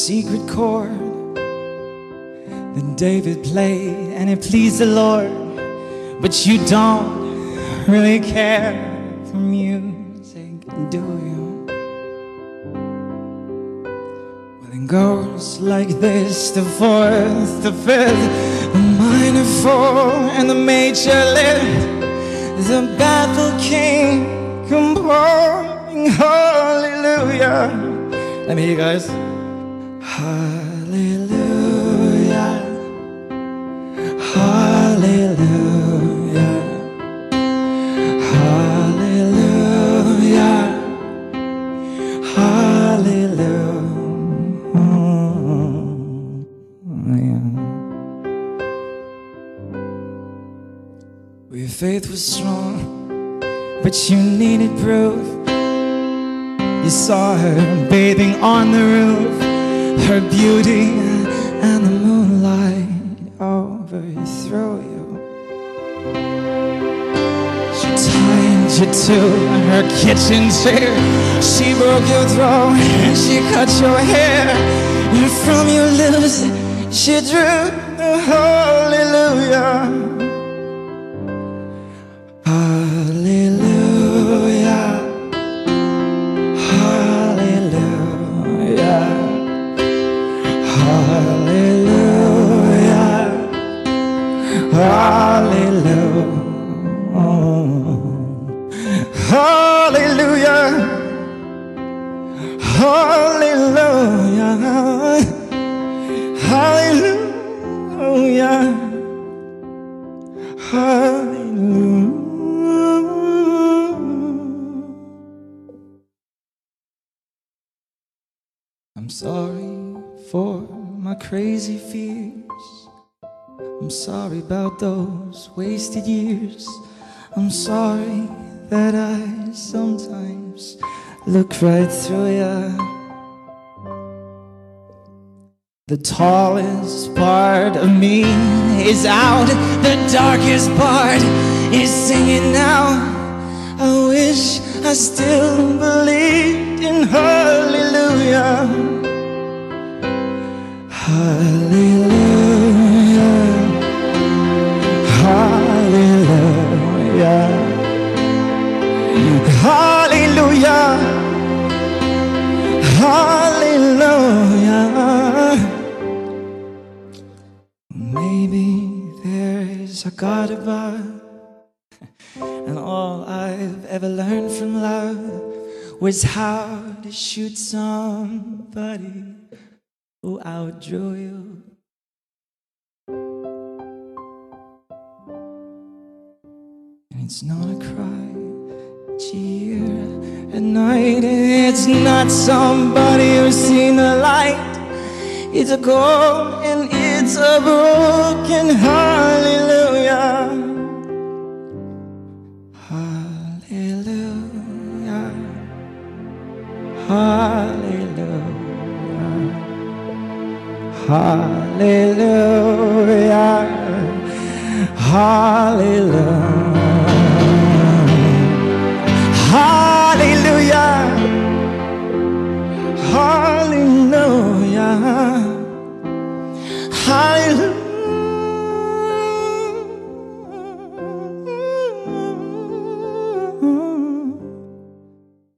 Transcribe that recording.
secret chord that David played, and it pleased the Lord. But you don't really care for music, do you? Well, it goes like this: the fourth, the fifth, the minor fall, and the major lift. The battle king composing hallelujah. Let me hear you guys. Hallelujah, hallelujah, hallelujah, hallelujah. Well, your faith was strong, but you needed proof. You saw her bathing on the roof, her beauty and the moonlight overthrew you. She tied you to her kitchen chair, she broke your throat and she cut your hair, and from your lips she drew the hallelujah. Hallelujah, hallelujah, hallelujah, hallelujah, hallelujah, hallelujah, hallelujah. I'm sorry for my crazy fears. I'm sorry about those wasted years. I'm sorry that I sometimes look right through ya. The tallest part of me is out, the darkest part is singing now. I wish I still believed in hallelujah. Hallelujah, hallelujah, hallelujah, hallelujah. Maybe there's a God above, and all I've ever learned from love was how to shoot somebody who outdrew you. And it's not a cry, cheer at night. It's not somebody who's seen the light. It's a cold and it's a broken hallelujah. Hallelujah, hallelujah, hallelujah, hallelujah, hallelujah, hallelujah, hallelujah.